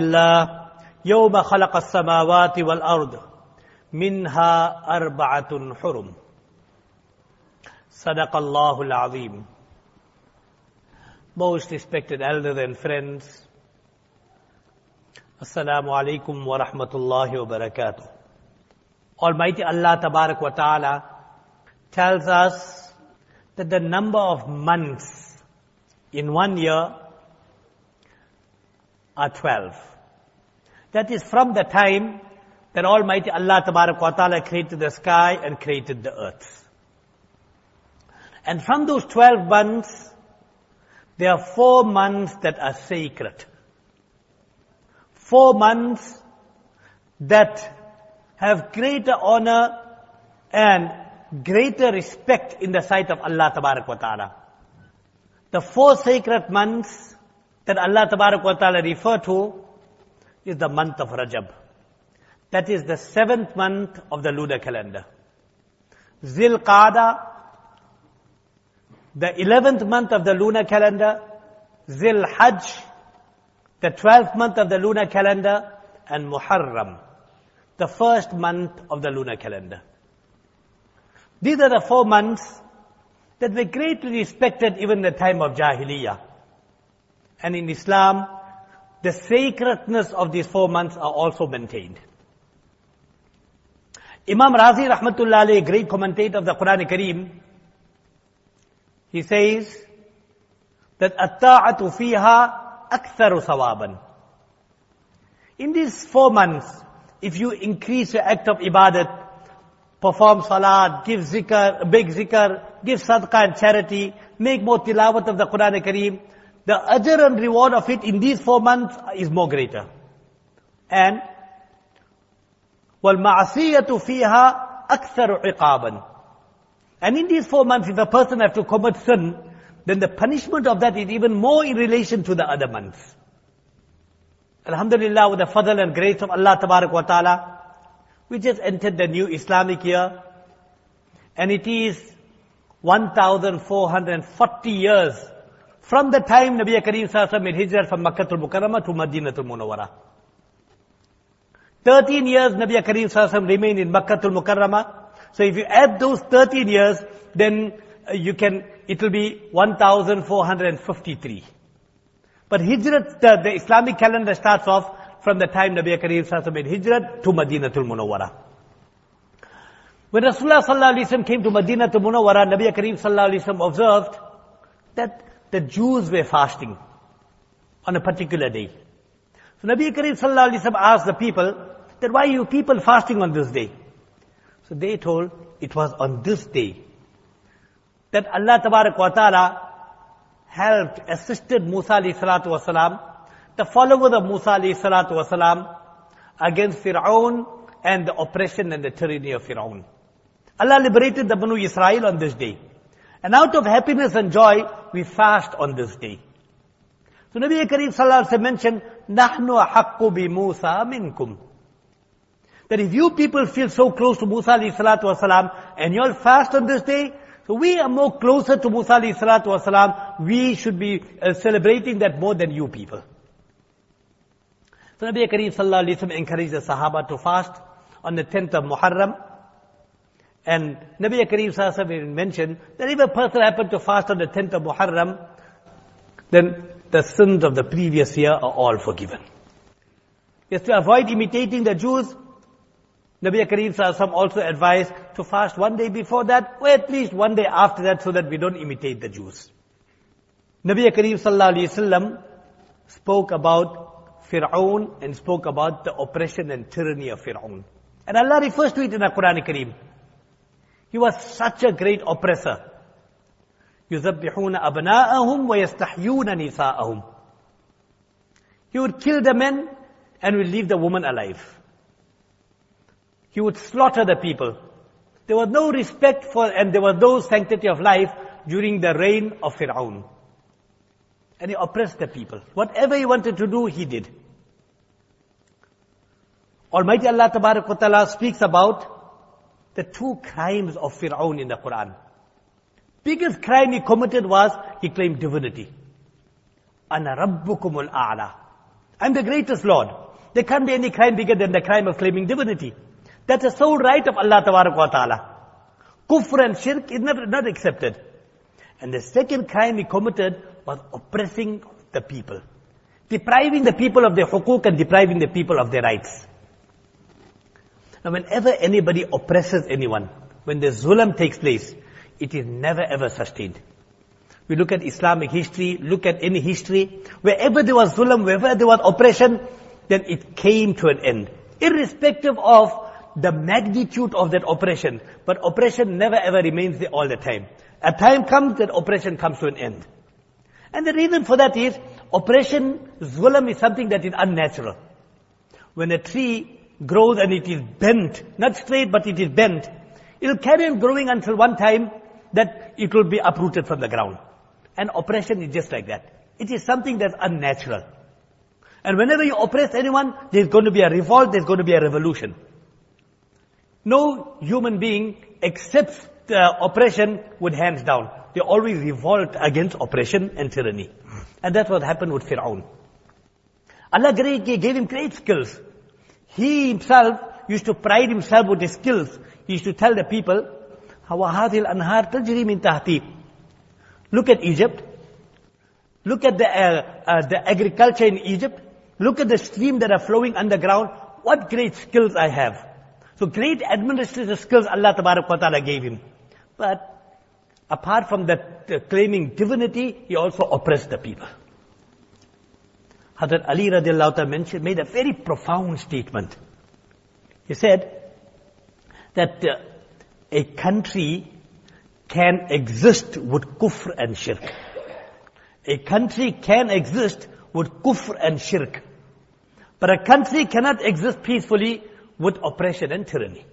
الله يوم خلق السماوات والأرض منها أربعة حرم صدق الله العظيم. Most respected elders and friends, Assalamu alaikum wa rahmatullahi wa barakatuh. Almighty Allah Tabarak wa Ta'ala tells us that the number of months in 1 year are 12. That is from the time that Almighty Allah Tabarak wa Ta'ala created the sky and created the earth. And from those 12 months, there are 4 months that are sacred. 4 months that have greater honor and greater respect in the sight of Allah Tabarak wa Ta'ala. The 4 sacred months that Allah Tabarak wa Ta'ala referred to is the month of Rajab. That is the 7th month of the lunar calendar. Zil Qa'dah, the 11th month of the lunar calendar. Zil Hajj, the 12th month of the lunar calendar. And Muharram, the 1st month of the lunar calendar. These are the 4 months that were greatly respected even in the time of Jahiliyyah. And in Islam, the sacredness of these 4 months are also maintained. Imam Razi Rahmatullah Alayhi, great commentator of the Quran Kareem, he says that at-ta'atu fiha aktharu sawaban. In these 4 months, if you increase your act of ibadat, perform salat, give zikr, big zikr, give sadaqah and charity, make more tilawat of the Quran Kareem, the ajr and reward of it in these 4 months is more greater. And وَالْمَعْصِيَةُ فِيهَا أَكْثَرُ عِقَابًا. And in these 4 months, if a person has to commit sin, then the punishment of that is even more in relation to the other months. Alhamdulillah, with the fadl and grace of Allah Tabarak wa Ta'ala, we just entered the new Islamic year, and it is 1440 years from the time Nabi Kareem Sallallahu Alaihi Wasallam made hijrah from Makkah al-Mukarramah to Madinatul Munawwarah. 13 years Nabi Kareem Sallallahu Alaihi Wasallam remained in Makkah al-Mukarramah. So if you add those 13 years, then it will be 1453. But hijrah, the Islamic calendar starts off from the time Nabi Kareem Sallallahu Alaihi Wasallam made hijrah to Madinatul Munawwarah. When Rasulullah Sallallahu Alaihi Wasallam came to Madinatul Munawwarah, Nabi Kareem Sallallahu Alaihi Wasallam observed that the Jews were fasting on a particular day. So Nabi Kareem Sallallahu Alaihi Wasallam asked the people that why are you people fasting on this day? So they told it was on this day that Allah Tabarak wa Ta'ala helped, assisted Musa alayhi salatu wasalam, the followers of Musa alayhi salatu wasalam, against Fir'aun and the oppression and the tyranny of Fir'aun. Allah liberated the Banu Israel on this day. And out of happiness and joy, we fast on this day. So Nabi Kareem Sallallahu Alaihi Wasallam mentioned, نَحْنُ أَحَقُّ بِمُوسَى مِنْكُمْ. That if you people feel so close to Musa alayhi salatu wasalam, and you'll fast on this day, so we are more closer to Musa alayhi salatu wasalam, we should be celebrating that more than you people. So Nabi Kareem Sallallahu Alaihi Wasallam encouraged the Sahaba to fast on the 10th of Muharram. And Nabi Kareem Sallallahu Alaihi Wasallam mentioned that if a person happened to fast on the 10th of Muharram, then the sins of the previous year are all forgiven. Yes, to avoid imitating the Jews, Nabi Kareem Sallallahu Alaihi Wasallam also advised to fast 1 day before that, or at least 1 day after that, so that we don't imitate the Jews. Nabi Kareem Sallallahu Alaihi Wasallam spoke about Fir'aun and spoke about the oppression and tyranny of Fir'aun. And Allah refers to it in the Quran Kareem. He was such a great oppressor. يُذَبِّحُونَ أَبْنَاءَهُمْ وَيَسْتَحْيُونَ نِسَاءَهُمْ. He would kill the men and would leave the woman alive. He would slaughter the people. There was no respect for, and there was no sanctity of life during the reign of Fir'aun. And he oppressed the people. Whatever he wanted to do, he did. Almighty Allah Tabarak wa Ta'ala speaks about the 2 crimes of Fir'aun in the Quran. Biggest crime he committed was, he claimed divinity. Ana rabbukumul a'la. I'm the greatest Lord. There can't be any crime bigger than the crime of claiming divinity. That's the sole right of Allah Ta'ala. Kufr and shirk is not accepted. And the second crime he committed was oppressing the people. Depriving the people of their hukuk and depriving the people of their rights. Now whenever anybody oppresses anyone, when the zulm takes place, it is never ever sustained. We look at Islamic history, look at any history, wherever there was zulm, wherever there was oppression, then it came to an end. Irrespective of the magnitude of that oppression. But oppression never ever remains there all the time. A time comes that oppression comes to an end. And the reason for that is, oppression, zulm is something that is unnatural. When a tree grows and it is bent, not straight but it is bent, it will carry on growing until one time that it will be uprooted from the ground. And oppression is just like that. It is something that's unnatural. And whenever you oppress anyone, there's going to be a revolt, there's going to be a revolution. No human being accepts oppression with hands down. They always revolt against oppression and tyranny. And that's what happened with Fir'aun. Allah gave him great skills. He himself used to pride himself with his skills. He used to tell the people, وَهَذِهِ الْأَنْهَارِ تَجْرِي مِنْ تَحْتِي. Look at Egypt. Look at the agriculture in Egypt. Look at the stream that are flowing underground. What great skills I have. So great administrative skills Allah Ta'ala gave him. But apart from that claiming divinity, he also oppressed the people. Hazrat Ali radiallahu ta'ala made a very profound statement. He said that a country can exist with kufr and shirk. A country can exist with kufr and shirk. But a country cannot exist peacefully with oppression and tyranny.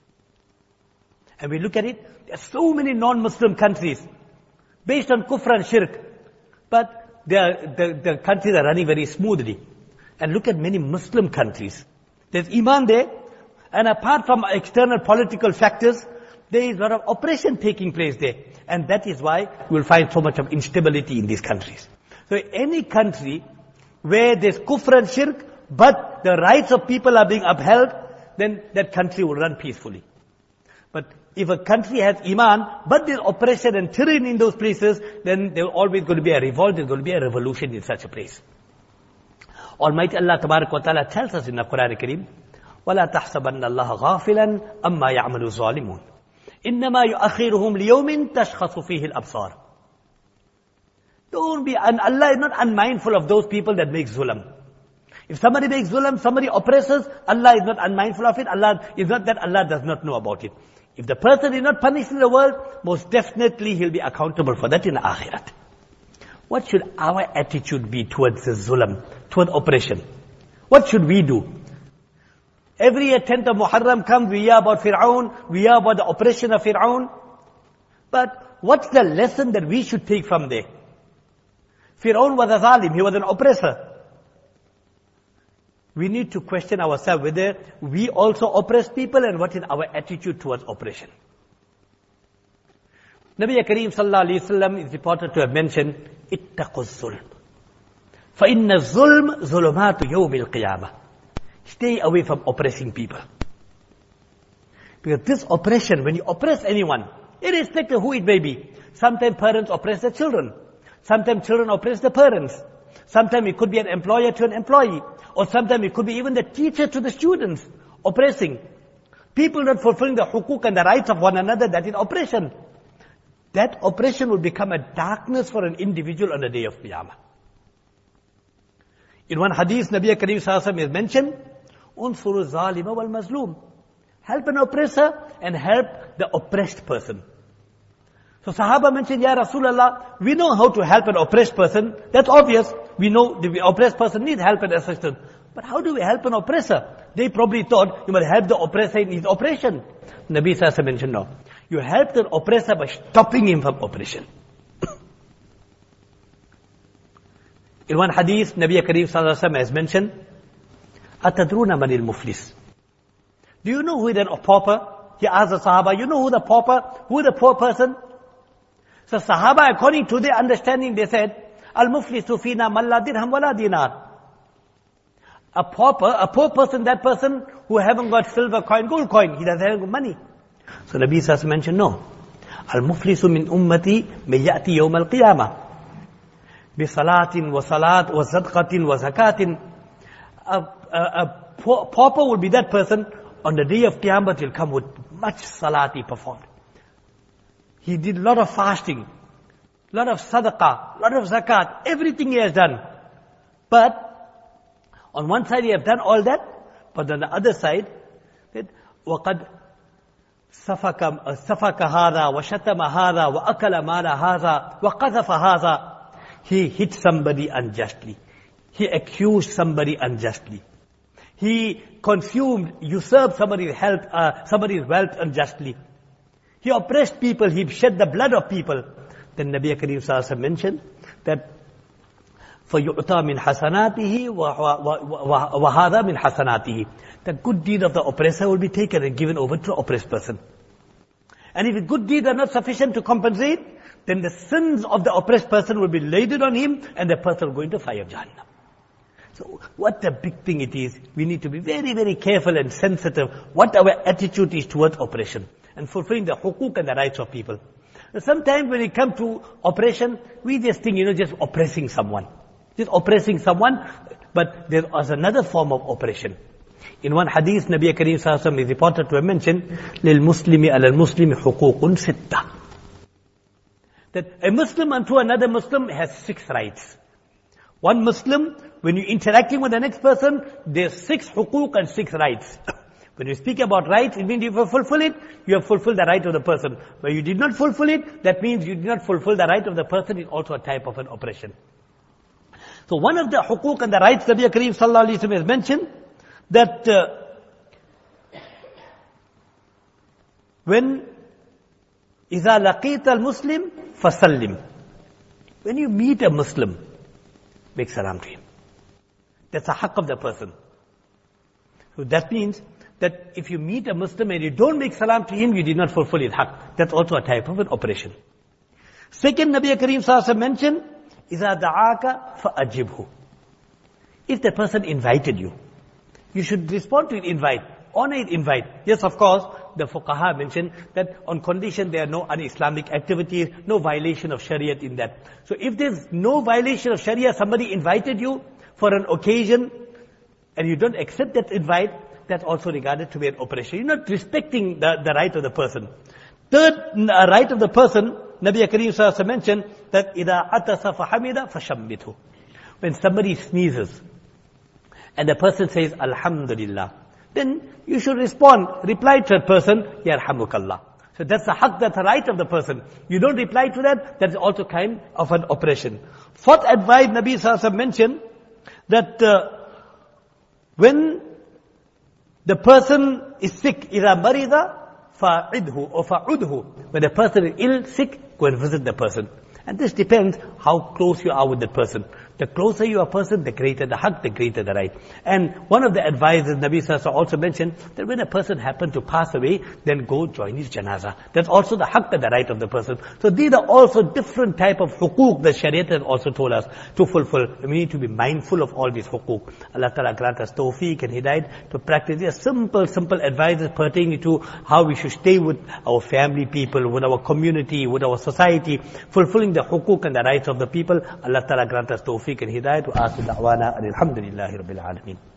And we look at it, there are so many non-Muslim countries based on kufr and shirk. But the countries are running very smoothly. And look at many Muslim countries. There's iman there. And apart from external political factors, there is a lot of oppression taking place there. And that is why you will find so much of instability in these countries. So any country where there's kufr and shirk, but the rights of people are being upheld, then that country will run peacefully. But if a country has iman, but there's oppression and tyranny in those places, then there's always going to be a revolt, there's going to be a revolution in such a place. Almighty Allah Ta'ala tells us in the Quran Al-Kareem, وَلَا تَحْسَبَنَّ اللَّهَ غَافِلًا أَمَّا يَعْمَلُ الظَّالِمُونَ إِنَّمَا يُؤَخِّرُهُمْ لِيَوْمٍ تَشْخَصُ فِيهِ الْأَبْصَارِ. Don't be, and Allah is not unmindful of those people that make zulm. If somebody makes zulm, somebody oppresses, Allah is not unmindful of it. Allah is not that Allah does not know about it. If the person is not punished in the world, most definitely he'll be accountable for that in the akhirat. What should our attitude be towards the zulm, towards oppression? What should we do? Every year 10th of Muharram comes, we hear about Fir'aun, we hear about the oppression of Fir'aun. But what's the lesson that we should take from there? Fir'aun was a zalim, he was an oppressor. We need to question ourselves whether we also oppress people and what is our attitude towards oppression. Nabi Kareem sallallahu alayhi wa sallam is reported to have mentioned, ittaqu zulm. فَإِنَّ الظُّلْمَ ظُلُمَاتُ يَوْمِ الْقِيَامَةِ. Stay away from oppressing people. Because this oppression, when you oppress anyone, irrespective of who it may be, sometimes parents oppress their children. Sometimes children oppress the parents. Sometimes it could be an employer to an employee. Or sometimes it could be even the teacher to the students, oppressing. People not fulfilling the hukuk and the rights of one another, that is oppression. That oppression will become a darkness for an individual on the day of Qiyamah. In one hadith, Nabi Kareem Sallallahu Alaihi Wasallam has mentioned, Unsuru zalima wal mazloom. Help an oppressor and help the oppressed person. So Sahaba mentioned, Ya Rasulullah, we know how to help an oppressed person. That's obvious. We know the oppressed person needs help and assistance. But how do we help an oppressor? They probably thought you must help the oppressor in his oppression. Nabi Sallallahu Alaihi Wasallam mentioned, no. You help the oppressor by stopping him from oppression. In one hadith, Nabi Kareem Sallallahu Alaihi Wasallam has mentioned, Atadruna manil muflis. Do you know who is a pauper? He asked the Sahaba, you know who the pauper, who the poor person? So Sahaba, according to their understanding, they said, Al-muflisu fina man la dirham wa la dinar. A pauper, a poor person, that person who haven't got silver coin, gold coin, he doesn't have money. So Nabi Sallallahu mentioned, no. Al-muflisu min ummati may ya'ti yawm al-qiyamah. Bi salatin wa salat wa sadqatin wa zakatin. A pauper will be that person on the day of Qiyamah. He'll come with much salat he performed. He did a lot of fasting, a lot of sadaqah, a lot of zakat, everything he has done. But on one side he has done all that, but on the other side, وَقَدْ سَفَكَ هَذَا وَشَتَمَ هَذَا وَأَكَلَ مَالَ هَذَا وَقَذَفَ هَذَا. He hit somebody unjustly. He accused somebody unjustly. He usurped somebody's wealth unjustly. He oppressed people. He shed the blood of people. Then Nabi Kareem Sallallahu Alaihi Wasallam mentioned that فَيُعْطَى مِنْ حَسَنَاتِهِ وَهَذَا مِنْ حَسَنَاتِهِ. The good deed of the oppressor will be taken and given over to the oppressed person. And if the good deeds are not sufficient to compensate, then the sins of the oppressed person will be laid on him and the person will go into fire of Jahannam. So what a big thing it is. We need to be very, very careful and sensitive what our attitude is towards oppression and fulfilling the hukuk and the rights of people. Sometimes when it comes to oppression, we just think, just oppressing someone. Just oppressing someone, but there is another form of oppression. In one hadith, Nabi Kareem Sallallahu Alaihi Wasallam is reported to have mentioned, لِلْمُسْلِمِ عَلَى الْمُسْلِمِ حُقُوقٌ سِتَّةٌ. That a Muslim unto another Muslim has 6 rights. One Muslim, when you're interacting with the next person, there's 6 hukuk and 6 rights. When you speak about rights, it means if you fulfill it, you have fulfilled the right of the person. When you did not fulfill it, that means you did not fulfill the right of the person. Is also a type of an oppression. So one of the hukuk and the rights Nabi Kareem Sallallahu Alaihi Wasallam has mentioned, that when إِذَا لَقِيتَ الْمُسْلِمِ فَسَلِّمْ. When you meet a Muslim, make salam to him. That's a haqq of the person. So that means that if you meet a Muslim and you don't make salam to him, you did not fulfill his haqq. That's also a type of an oppression. Second, Nabi Kareem Sallallahu Alaihi Wasallam mentioned, إِذَا دَعَاكَ فَأَجِبْهُ. If the person invited you, you should respond to an invite. Honor an invite. Yes, of course, the fuqaha mentioned that on condition there are no un-Islamic activities, no violation of Shariat in that. So if there's no violation of Sharia, somebody invited you for an occasion and you don't accept that invite, that's also regarded to be an oppression. You're not respecting the right of the person. Third right of the person, Nabi Kareem Sallallahu Alaihi Wasallam mentioned that إِذَا عَطَسَ فَحَمِدَ فَشَمِّتْهُ. When somebody sneezes and the person says, Alhamdulillah, then you should reply to that person, Yarhamukallah. So that's the haqq, that's the right of the person. You don't reply to that, that's also kind of an oppression. Fourth advice, Nabi Sallallahu Alaihi Wasallam mentioned that when the person is sick, إِذَا مَرِضَ فَعِدْهُ or فَعُدْهُ. When the person is ill, sick, go and visit the person. And this depends how close you are with the person. The closer you are a person, the greater the haqq, the greater the right. And one of the advices Nabi Sallallahu Alaihi Wasallam also mentioned, that when a person happens to pass away, then go join his janazah. That's also the haqq and the right of the person. So these are also different type of hukuk that Shariat has also told us to fulfill. We need to be mindful of all these hukuk. Allah Ta'ala grant us tawfiq and hidayat to practice these simple advices pertaining to how we should stay with our family people, with our community, with our society, fulfilling the hukuk and the rights of the people. Allah Ta'ala grant us tawfiq and hidayat. Wa akhir da'wana alhamdulillahi rabbil alameen.